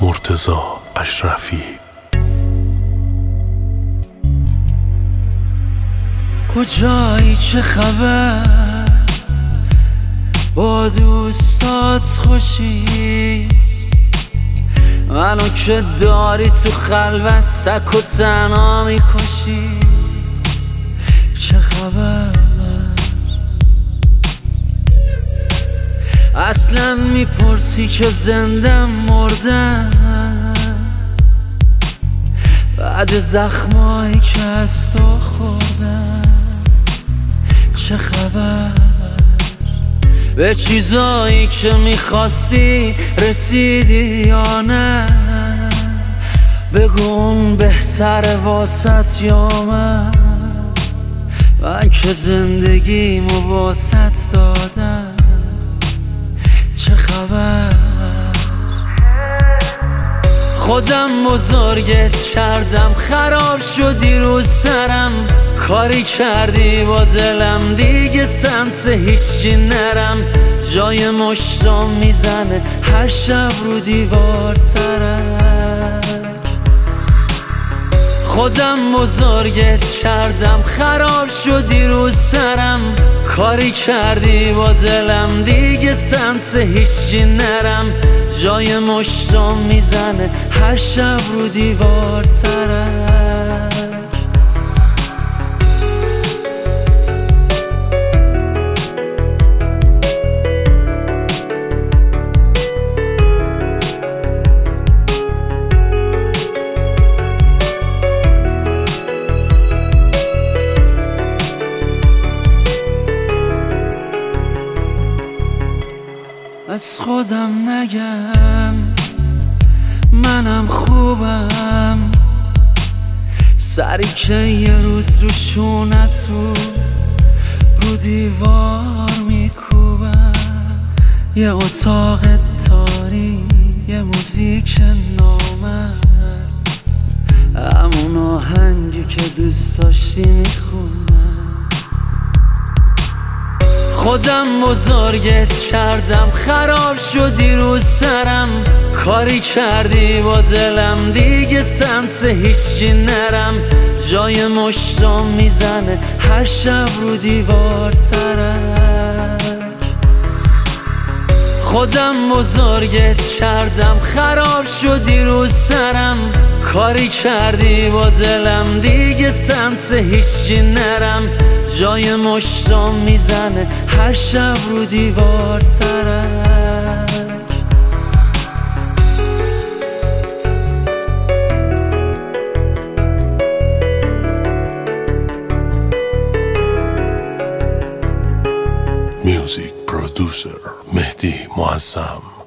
مرتضی اشرفی. کجایی؟ چه خبر؟ با دوستات خوشی؟ منو که داری تو خلوت سک و تنها میکشی. چه خبر؟ اصلا میپرسی که زندم مردم بعد زخمایی که از تو خوردم. چه خبر؟ به چیزایی که میخواستی رسیدی یا نه؟ بگو اون بهتره واسط یا من که زندگیمو واسط دادم. چه خبر؟ خودم بزرگت کردم خراب شدی رو سرم. کاری کردی با دلم دیگه سمت هیچکی نرم. جای مشتام میزنه هر شب رو دیوار ترک. خودم بزرگت کردم خراب شدی رو سرم. کاری کردی با دلم دیگه سمت هیچکی نرم. جای مشتام میزنه هر شب رو دیوار ترک. از خودم نگم منم خوبم. سری که یه روز رو شونت رو دیوار میکوبم. یه اتاق تاریک، یه موزیک نامرد، همون آهنگی که دوست داشتی میخونم. خودم بزرگت کردم خراب شدی رو سرم. کاری کردی با دلم دیگه سمت هیچکی نرم. جای مشتام میزنه هر شب رو دیوار ترک. خودم بزرگت کردم خراب شدی رو سرم. کاری کردی با دلم دیگه سمت هیچکی نرم. جای مشتام میزنه هر شب رو دیوار ترک. میوزیک پرودوسر مهدی معظم.